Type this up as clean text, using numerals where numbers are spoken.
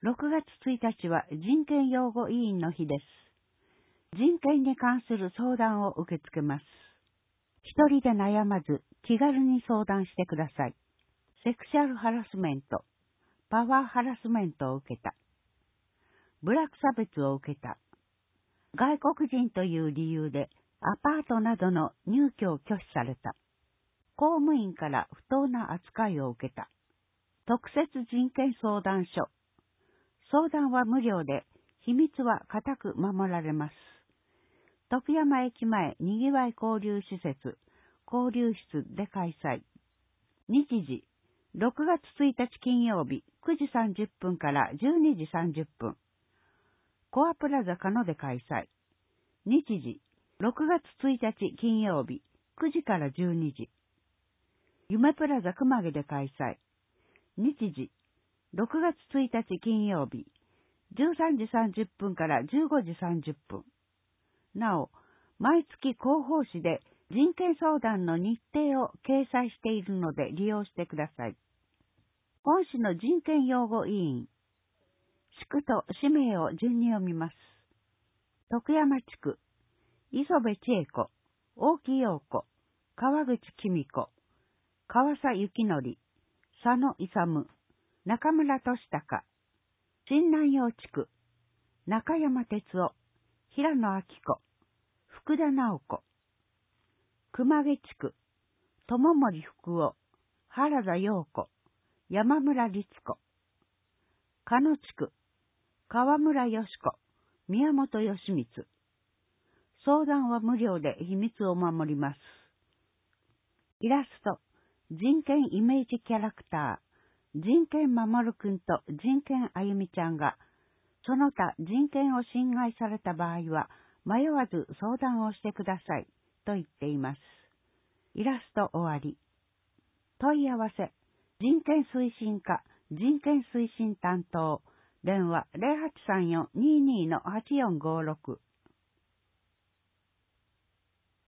6月1日は人権擁護委員の日です。人権に関する相談を受け付けます。一人で悩まず気軽に相談してください。セクシャルハラスメント、パワーハラスメントを受けた。部落差別を受けた。外国人という理由でアパートなどの入居を拒否された。公務員から不当な扱いを受けた。特設人権相談所。相談は無料で、秘密は固く守られます。徳山駅前にぎわい交流施設、交流室で開催。日時、6月1日金曜日9時30分から12時30分。コアプラザカノで開催。日時、6月1日金曜日9時から12時。夢プラザ熊毛で開催。日時、6月1日金曜日13時30分から15時30分。なお、毎月広報誌で人権相談の日程を掲載しているので利用してください。本市の人権擁護委員、地区と氏名を順に読みます。徳山地区、磯部千恵子、大木陽子、川口公子、川佐幸則、佐野勇、中村俊孝、新南陽地区、中山哲夫、平野明子、福田直子、熊毛地区、友森福夫、原田陽子、山村律子、鹿野地区、川村よし子、宮本義光。相談は無料で秘密を守ります。イラスト、人権イメージキャラクター、人権守るくんと人権あゆみちゃんが、その他人権を侵害された場合は、迷わず相談をしてください、と言っています。イラスト終わり。問い合わせ、人権推進課、人権推進担当、電話 0834-22-8456